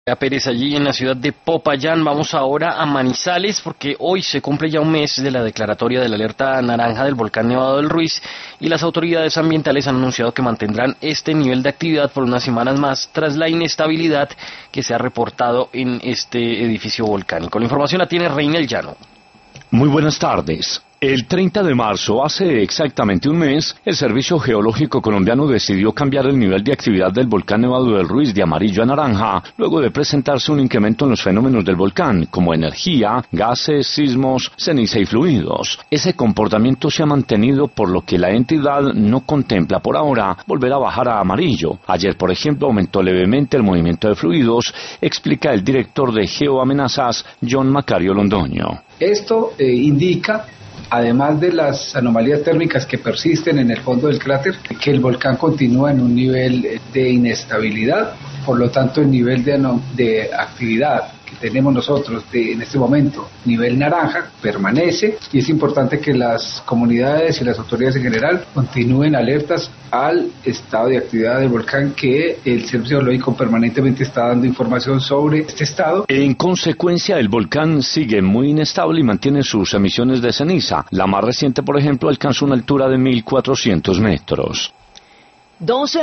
Pérez allí en la ciudad de Popayán. Vamos ahora a Manizales porque hoy se cumple ya un mes de la declaratoria de la alerta naranja del volcán Nevado del Ruiz y las autoridades ambientales han anunciado que mantendrán este nivel de actividad por unas semanas más tras la inestabilidad que se ha reportado en este edificio volcánico. La información la tiene Reinel Llano. Muy buenas tardes. El 30 de marzo, hace exactamente un mes, el Servicio Geológico Colombiano decidió cambiar el nivel de actividad del volcán Nevado del Ruiz de amarillo a naranja, luego de presentarse un incremento en los fenómenos del volcán, como energía, gases, sismos, ceniza y fluidos. Ese comportamiento se ha mantenido, por lo que la entidad no contempla por ahora volver a bajar a amarillo. Ayer, por ejemplo, aumentó levemente el movimiento de fluidos, explica el director de Geoamenazas, John Macario Londoño. Esto indica, además de las anomalías térmicas que persisten en el fondo del cráter, que el volcán continúa en un nivel de inestabilidad, por lo tanto el nivel de actividad que tenemos nosotros en este momento, nivel naranja, permanece, y es importante que las comunidades y las autoridades en general continúen alertas al estado de actividad del volcán, que el Servicio Geológico permanentemente está dando información sobre este estado. En consecuencia, el volcán sigue muy inestable y mantiene sus emisiones de ceniza. La más reciente, por ejemplo, alcanzó una altura de 1.400 metros.